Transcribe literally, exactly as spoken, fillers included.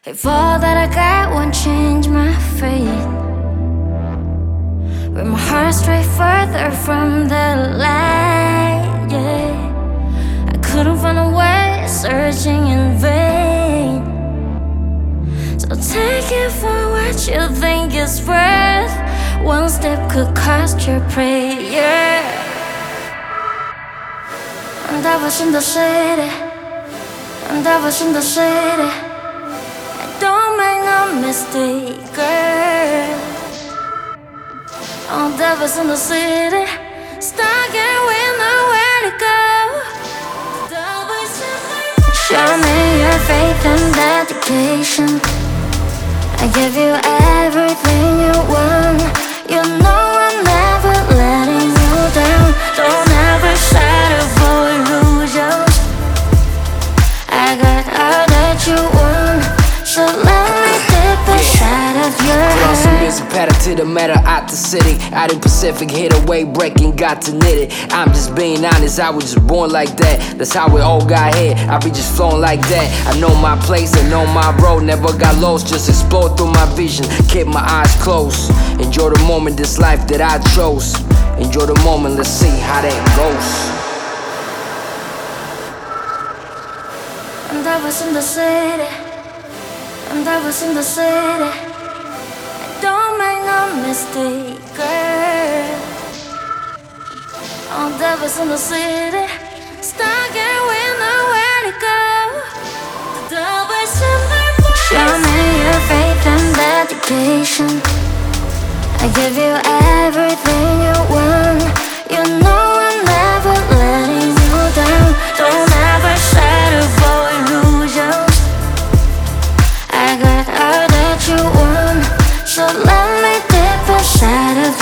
If all that I got won't change my fate, with my heart straight further from the light, yeah. I couldn't find a way, searching in vain. So take it for what you think it's worth. One step could cost your prayer. And I was in the city, and I was in the city. Don't make no mistake, girl. All that was in the city, stuck and with nowhere to go. Show me your faith and dedication. I give you everything you want. You know I'm never letting you down. Don't ever settle for illusions. I got all that you want, so let me dip inside of your heart. Some music pattern to the matter out the city. Out in Pacific, hit away, breaking, got to knit it. I'm just being honest, I was just born like that. That's how we all got here, I be just flowing like that. I know my place, I know my road. Never got lost, just explore through my vision. Keep my eyes closed. Enjoy the moment, this life that I chose. Enjoy the moment, let's see how that goes. And I was in the city, and I was in the city. Don't make no mistake, girl. All that was in the city, stuck and with nowhere to go. Show me your faith and dedication. I give you everything you want. You know I'm never letting you down. Don't ever settle for illusions. I got all that you want, so let me dip inside of